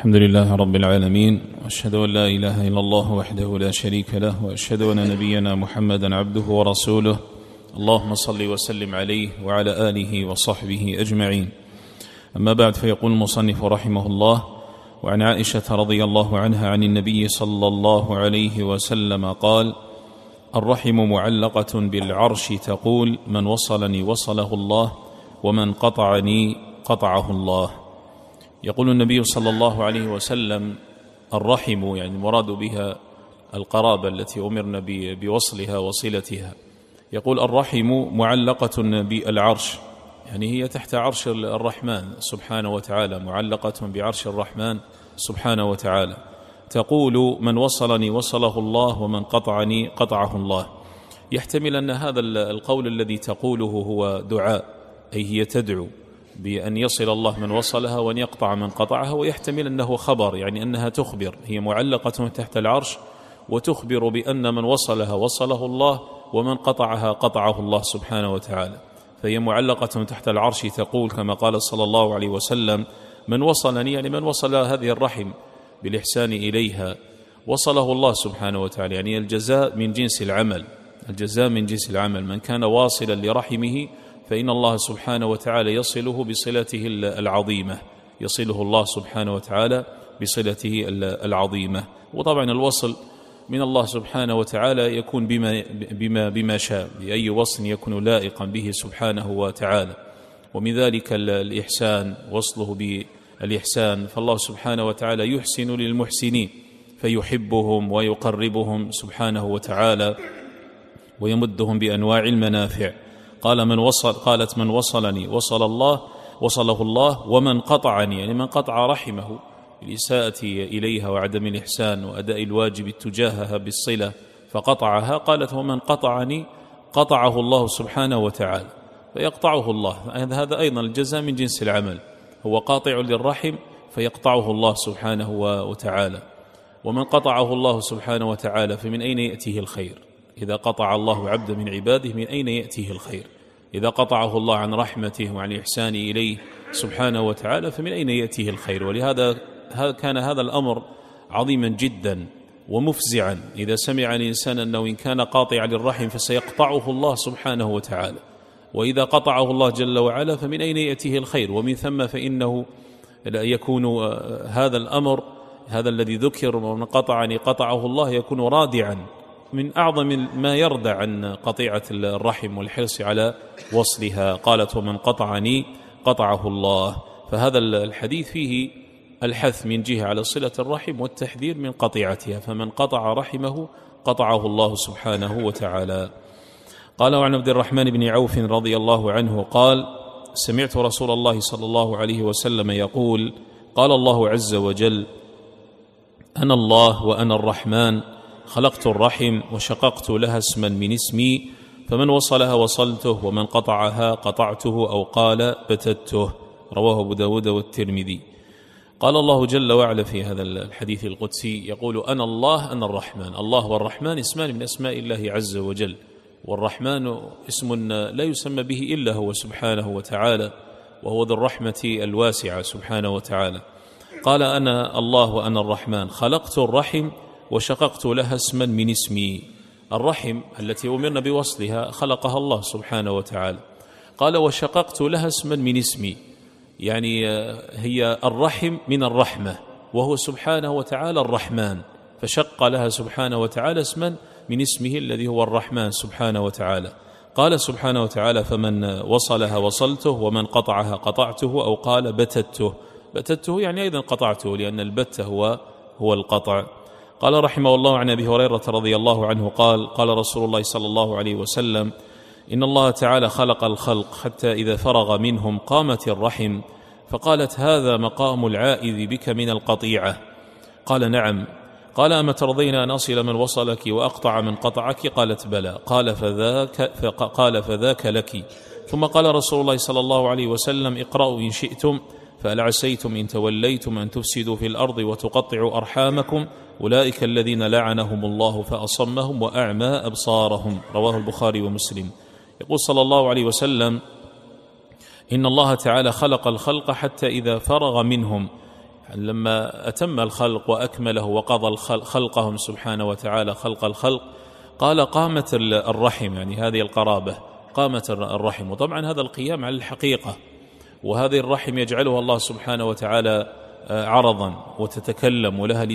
الحمد لله رب العالمين، وأشهد أن لا إله إلا الله وحده لا شريك له، وأشهد أن نبينا محمدا عبده ورسوله. اللهم صل وسلم عليه وعلى آله وصحبه أجمعين. أما بعد، فيقول المصنف رحمه الله: وعن عائشة رضي الله عنها عن النبي صلى الله عليه وسلم قال: الرحم معلقة بالعرش تقول: من وصلني وصله الله، ومن قطعني قطعه الله. يقول النبي صلى الله عليه وسلم: الرحم يعني المراد بها القرابة التي أمرنا بوصلها وصلتها. يقول: الرحم معلقة بالعرش، يعني هي تحت عرش الرحمن سبحانه وتعالى، معلقة بعرش الرحمن سبحانه وتعالى. تقول: من وصلني وصله الله، ومن قطعني قطعه الله. يحتمل أن هذا القول الذي تقوله هو دعاء، أي هي تدعو بأن يصل الله من وصلها وأن يقطع من قطعها، ويحتمل أنه خبر، يعني أنها تخبر، هي معلقة تحت العرش وتخبر بأن من وصلها وصله الله، ومن قطعها قطعه الله سبحانه وتعالى. فهي معلقة تحت العرش تقول كما قال صلى الله عليه وسلم: من وصلني، يعني من وصل هذه الرحم بالإحسان إليها وصله الله سبحانه وتعالى، يعني الجزاء من جنس العمل، الجزاء من جنس العمل. من كان واصلا لرحمه فإن الله سبحانه وتعالى يصله بصلته العظيمة، يصله الله سبحانه وتعالى بصلته العظيمة. وطبعا الوصل من الله سبحانه وتعالى يكون بما شاء، بأي وصل يكون لائقا به سبحانه وتعالى. ومن ذلك الإحسان، وصله بالإحسان، فالله سبحانه وتعالى يحسن للمحسنين فيحبهم ويقربهم سبحانه وتعالى ويمدهم بأنواع المنافع. قالت: من وصلني وصله الله، ومن قطعني، يعني من قطع رحمه بالإساءة إليها وعدم الإحسان وأداء الواجب تجاهها بالصلة فقطعها، قالت: ومن قطعني قطعه الله سبحانه وتعالى، فيقطعه الله. هذا أيضا الجزاء من جنس العمل، هو قاطع للرحم فيقطعه الله سبحانه وتعالى. ومن قطعه الله سبحانه وتعالى فمن أين يأتيه الخير؟ إذا قطع الله عبد من عباده من أين يأتيه الخير؟ إذا قطعه الله عن رحمته وعن إحسانه إليه سبحانه وتعالى فمن أين يأتيه الخير؟ ولهذا كان هذا الأمر عظيما جدا ومفزعا إذا سمع الإنسان أنه إن كان قاطعا للرحم فسيقطعه الله سبحانه وتعالى، وإذا قطعه الله جل وعلا فمن أين يأتيه الخير؟ ومن ثم فإنه لا يكون هذا الأمر، هذا الذي ذكر ومن قطعني قطعه الله، يكون رادعا من أعظم ما يردع عن قطيعة الرحم والحرص على وصلها. قالت: ومن قطعني قطعه الله. فهذا الحديث فيه الحث من جهة على صلة الرحم والتحذير من قطيعتها، فمن قطع رحمه قطعه الله سبحانه وتعالى. قال: وعن عبد الرحمن بن عوف رضي الله عنه قال: سمعت رسول الله صلى الله عليه وسلم يقول: قال الله عز وجل: أنا الله وأنا الرحمن، خلقت الرحم وشققت لها اسما من اسمي، فمن وصلها وصلته، ومن قطعها قطعته، أو قال بتته. رواه أبو داود والترمذي. قال الله جل وعلا في هذا الحديث القدسي، يقول: أنا الله أنا الرحمن. الله والرحمن اسمان من أسماء الله عز وجل، والرحمن اسم لا يسمى به إلا هو سبحانه وتعالى، وهو ذو الرحمة الواسعة سبحانه وتعالى. قال: أنا الله وأنا الرحمن، خلقت الرحم وشققت لها اسما من اسمي. الرحم التي أمرنا بوصلها خلقها الله سبحانه وتعالى. قال: وشققت لها اسما من اسمي، يعني هي الرحم من الرحمة، وهو سبحانه وتعالى الرحمن، فشق لها سبحانه وتعالى اسما من اسمه الذي هو الرحمن سبحانه وتعالى. قال سبحانه وتعالى: فمن وصلها وصلته، ومن قطعها قطعته، أو قال بتته. بتته يعني أيضا قطعته، لأن البت هو القطع. قال رحمه الله: عن أبي هريرة رضي الله عنه قال: قال رسول الله صلى الله عليه وسلم: إن الله تعالى خلق الخلق حتى إذا فرغ منهم قامت الرحم، فقالت: هذا مقام العائذ بك من القطيعة. قال: نعم. قال: أما ترضين أن أصل من وصلك وأقطع من قطعك؟ قالت: بلى. قال: فذاك لك. ثم قال رسول الله صلى الله عليه وسلم: اقرأوا إن شئتم، فهل عسيتم إن توليتم أن تفسدوا في الأرض وتقطعوا أرحامكم، أولئك الذين لعنهم الله فأصمهم وأعمى أبصارهم. رواه البخاري ومسلم. يقول صلى الله عليه وسلم: إن الله تعالى خلق الخلق حتى إذا فرغ منهم، لما أتم الخلق وأكمله وقضى خلقهم سبحانه وتعالى خلق الخلق، قال قامت الرحم، يعني هذه القرابة قامت الرحم. وطبعا هذا القيام على الحقيقة، وهذه الرحم يجعلها الله سبحانه وتعالى عرضا وتتكلم ولها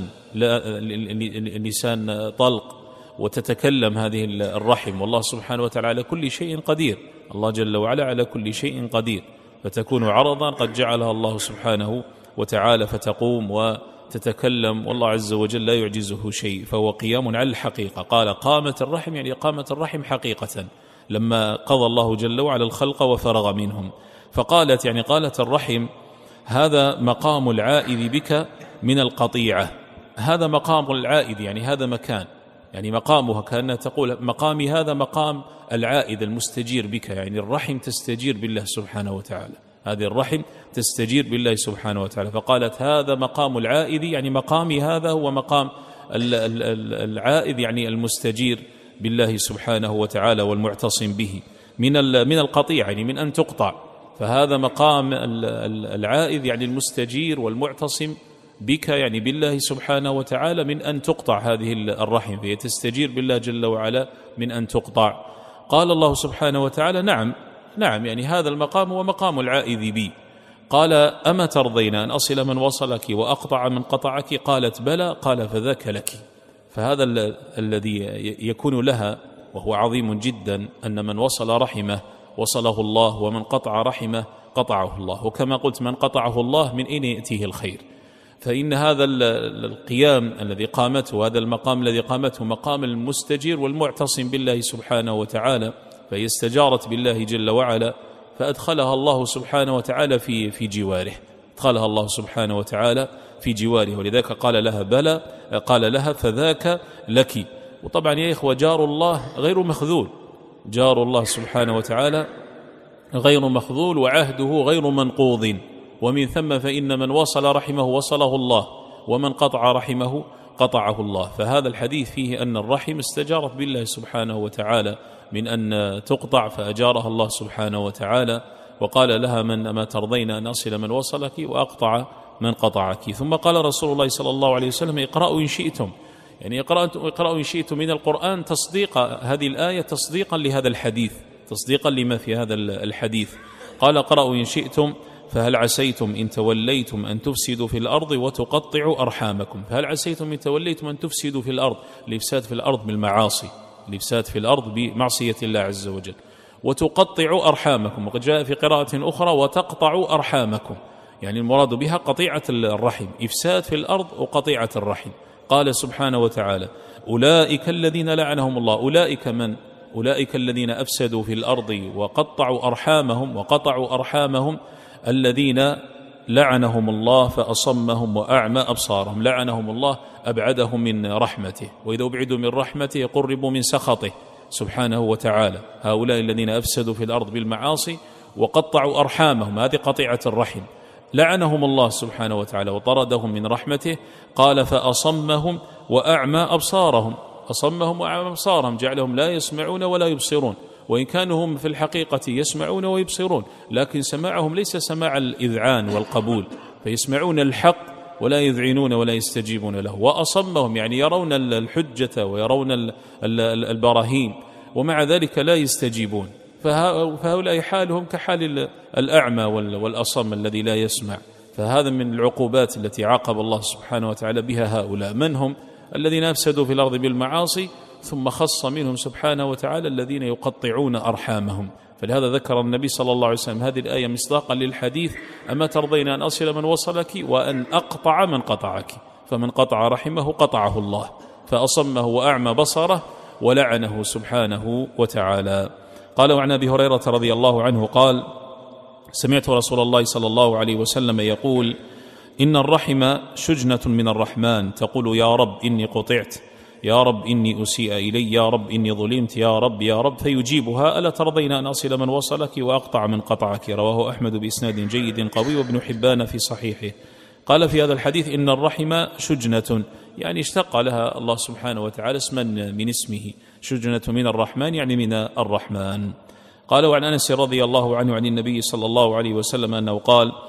لسان طلق وتتكلم هذه الرحم، والله سبحانه وتعالى على كل شيء قدير، الله جل وعلا على كل شيء قدير، فتكون عرضا قد جعلها الله سبحانه وتعالى فتقوم وتتكلم، والله عز وجل لا يعجزه شيء، فهو قيام على الحقيقة. قال قامت الرحم، يعني قامت الرحم حقيقة لما قضى الله جل وعلا الخلق وفرغ منهم. فقالت، يعني قالت الرحم: هذا مقام العائد بك من القطيعة. هذا مقام العائد، يعني هذا مكان، يعني مقامها كأنها تقول مقامي هذا مقام العائد المستجير بك، يعني الرحم تستجير بالله سبحانه وتعالى، هذه الرحم تستجير بالله سبحانه وتعالى. فقالت هذا مقام العائد، يعني مقامي هذا هو مقام العائد، يعني المستجير بالله سبحانه وتعالى والمعتصم به من القطيع، يعني من أن تقطع. فهذا مقام العائد، يعني المستجير والمعتصم بك، يعني بالله سبحانه وتعالى، من أن تقطع هذه الرحم، فهي تستجير بالله جل وعلا من أن تقطع. قال الله سبحانه وتعالى: نعم، يعني هذا المقام هو مقام العائد بي. قال: أما ترضين أن أصل من وصلك وأقطع من قطعك؟ قالت: بلى. قال: فذاك لك. فهذا الذي يكون لها وهو عظيم جدا، أن من وصل رحمه وصله الله، ومن قطع رحمه قطعه الله. وكما قلت، من قطعه الله من أين يأتيه الخير؟ فإن هذا القيام الذي قامته، هذا المقام الذي قامته، مقام المستجير والمعتصم بالله سبحانه وتعالى، فهي استجارت بالله جل وعلا، فأدخلها الله سبحانه وتعالى في جواره، أدخلها الله سبحانه وتعالى في جواره، ولذلك قال لها: بلى. قال لها: فذاك لك. وطبعا يا إخوة، جار الله غير مخذول، جار الله سبحانه وتعالى غير مخذول، وعهده غير منقوض، ومن ثم فإن من وصل رحمه وصله الله، ومن قطع رحمه قطعه الله. فهذا الحديث فيه أن الرحم استجارت بالله سبحانه وتعالى من أن تقطع، فأجارها الله سبحانه وتعالى، وقال لها: ما ترضين أن أصل من وصلك وأقطع من قطعك. ثم قال رسول الله صلى الله عليه وسلم: اقرأوا إن شئتم، يعني اقرأوا إن شئتم من القرآن، تصديق هذه الآية، تصديقا لهذا الحديث، تصديقا لما في هذا الحديث. قال: اقرأوا إن شئتم فهل عسيتم إن توليتم أن تفسدوا في الأرض وتقطعوا أرحامكم. فهل عسيتم إن توليتم أن تفسدوا في الأرض، الإفساد في الأرض بالمعاصي، الإفساد في الأرض بمعصية الله عز وجل، وتقطعوا أرحامكم. وقد جاء في قراءة أخرى: وتقطعوا أرحامكم، يعني المراد بها قطيعة الرحم، إفساد في الأرض وقطيعة الرحم. قال سبحانه وتعالى: أولئك الذين لعنهم الله. أولئك من؟ أولئك الذين أفسدوا في الأرض وقطعوا أرحامهم الذين لعنهم الله فأصمهم وأعمى أبصارهم. لعنهم الله، أبعدهم من رحمته، وإذا أبعدوا من رحمته قربوا من سخطه سبحانه وتعالى. هؤلاء الذين أفسدوا في الأرض بالمعاصي وقطعوا أرحامهم، هذه قطيعة الرحم. لعنهم الله سبحانه وتعالى وطردهم من رحمته. قال: فأصمهم وأعمى أبصارهم. أصمهم وأعمى أبصارهم، جعلهم لا يسمعون ولا يبصرون، وإن كانوا هم في الحقيقة يسمعون ويبصرون، لكن سماعهم ليس سماع الإذعان والقبول، فيسمعون الحق ولا يذعنون ولا يستجيبون له. وأصمهم، يعني يرون الحجة ويرون البراهين، ومع ذلك لا يستجيبون. فهؤلاء حالهم كحال الأعمى والأصم الذي لا يسمع. فهذا من العقوبات التي عاقب الله سبحانه وتعالى بها هؤلاء. من هم؟ الذين أفسدوا في الأرض بالمعاصي، ثم خص منهم سبحانه وتعالى الذين يقطعون أرحامهم. فلهذا ذكر النبي صلى الله عليه وسلم هذه الآية مصداقا للحديث: أما ترضين أن أصل من وصلك وأن أقطع من قطعك. فمن قطع رحمه قطعه الله، فأصمه وأعمى بصره ولعنه سبحانه وتعالى. قال: وعن أبي هريرة رضي الله عنه قال: سمعت رسول الله صلى الله عليه وسلم يقول: إن الرحم شجنة من الرحمن، تقول: يا رب إني قطعت، يا رب إني أسيء إلي، يا رب إني ظلمت، يا رب يا رب، فيجيبها: ألا ترضين أن أصل من وصلك وأقطع من قطعك. رواه أحمد بإسناد جيد قوي، وابن حبان في صحيحه. قال في هذا الحديث: إن الرحم شجنة، يعني اشتق لها الله سبحانه وتعالى اسما من اسمه، شجنة من الرحمن، يعني من الرحمن. قال: وعن أنس رضي الله عنه عن النبي صلى الله عليه وسلم أنه قال: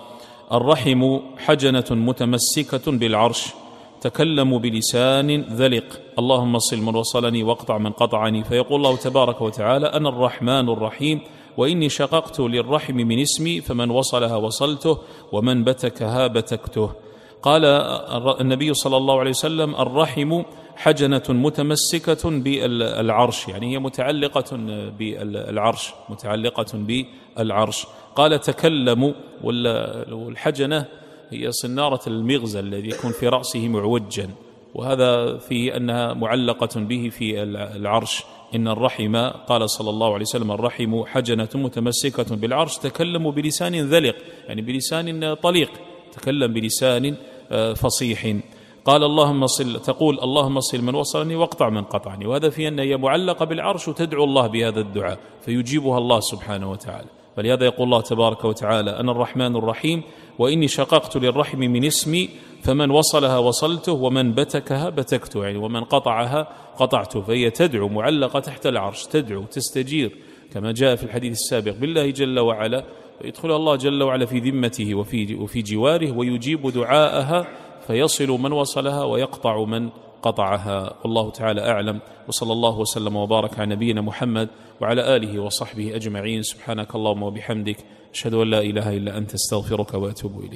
الرحم حجنة متمسكة بالعرش، تكلم بلسان ذلق، اللهم صل من وصلني واقطع من قطعني. فيقول الله تبارك وتعالى: أنا الرحمن الرحيم، وإني شققت للرحم من اسمي، فمن وصلها وصلته، ومن بتكها بتكته. قال النبي صلى الله عليه وسلم: الرحم حجنة متمسكة بالعرش، يعني هي متعلقة بالعرش، متعلقة بالعرش. قال: تكلموا، والحجنة هي صنارة المغزى الذي يكون في رأسه معوجا، وهذا فيه أنها معلقة به في العرش. إن الرحم، قال صلى الله عليه وسلم: الرحم حجنة متمسكة بالعرش، تكلم بلسان ذلق، يعني بلسان طليق، تكلم بلسان فصيح. قال: تقول: اللهم صل من وصلني واقطع من قطعني، وهذا في أن هي معلقة بالعرش، وتدعو الله بهذا الدعاء فيجيبها الله سبحانه وتعالى. فلهذا يقول الله تبارك وتعالى: أنا الرحمن الرحيم، وإني شققت للرحم من اسمي، فمن وصلها وصلته، ومن بتكها بتكته، يعني ومن قطعها قطعته. فهي تدعو، معلقة تحت العرش، تدعو تستجير، كما جاء في الحديث السابق، بالله جل وعلا، يدخل الله جل وعلا في ذمته وفي جواره، ويجيب دعاءها، فيصل من وصلها ويقطع من قطعها. والله تعالى أعلم، وصلى الله وسلم وبارك على نبينا محمد وعلى آله وصحبه أجمعين. سبحانك اللهم وبحمدك، أشهد أن لا إله إلا أنت، استغفرك وأتوب إليك.